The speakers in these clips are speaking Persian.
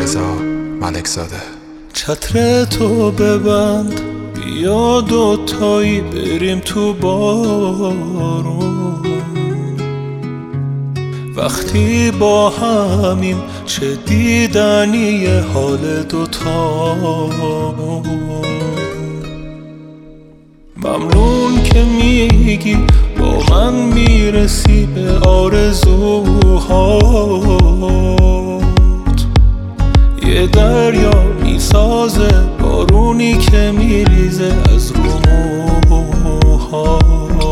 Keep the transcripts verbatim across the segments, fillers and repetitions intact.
رضا ملکزاده. چتر تو ببند بیا دوتایی بریم تو بارون، وقتی با همیم چه دیدنی حال دوتامون. ممنون که میگی با من میرسی به آرزوهات، یه دریا میسازه بارونی که میریزه از رو موهات.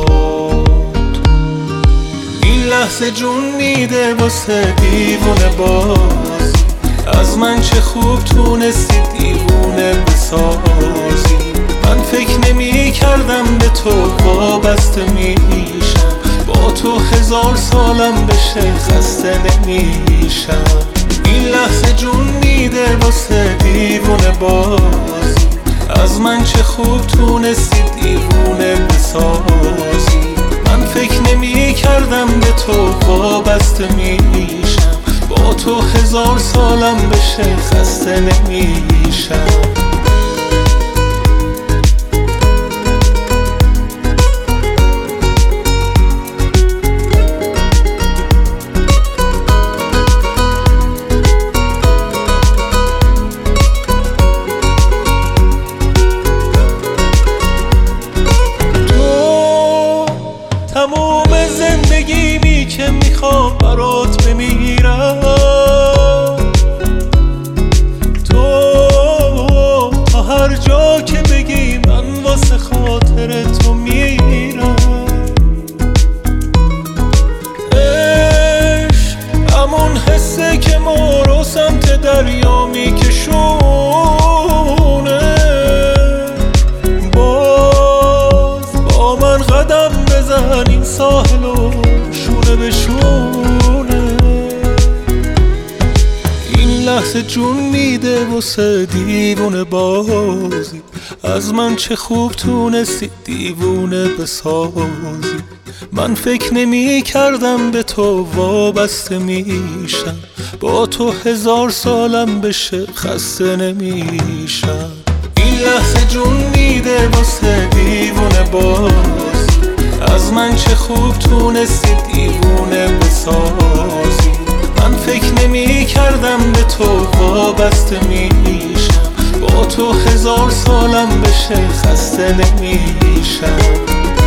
این لحظه جون میده واسه دیوونه باز، از من چه خوب تونستی دیوونه بسازی. من فکر نمی کردم به تو وابسته میشم، با تو هزار سالم بشه خسته نمیشم. این لحظه جون میده واسه دیوونه باز، از من چه خوب تونستی دیوونه بسازی. من فکر نمی کردم به تو وابسته میشم، با تو هزار سالم بشه خسته نمیشم. تموم زندگیمی که میخوام برات بمیرم، تو تا هر جا که بگی من واسه خاطر تو میرم. عشق همون حسه که ما رو سمت دریا میکشونه، باز با من قدم بزن این ساحل و شونه به شونه. این لحظه جون میده واسه دیوونه بازی، از من چه خوب تونستی دیوونه بسازی. من فکر نمی کردم به تو وابسته میشم، با تو هزار سالم بشه خسته نمیشم. این لحظه جون میده واسه دیوونه باز، از من چه خوب تونستی دیوونه بسازی. من فکر نمی کردم به تو وابسته میشم، با تو هزار سالم بشه خسته نمیشم.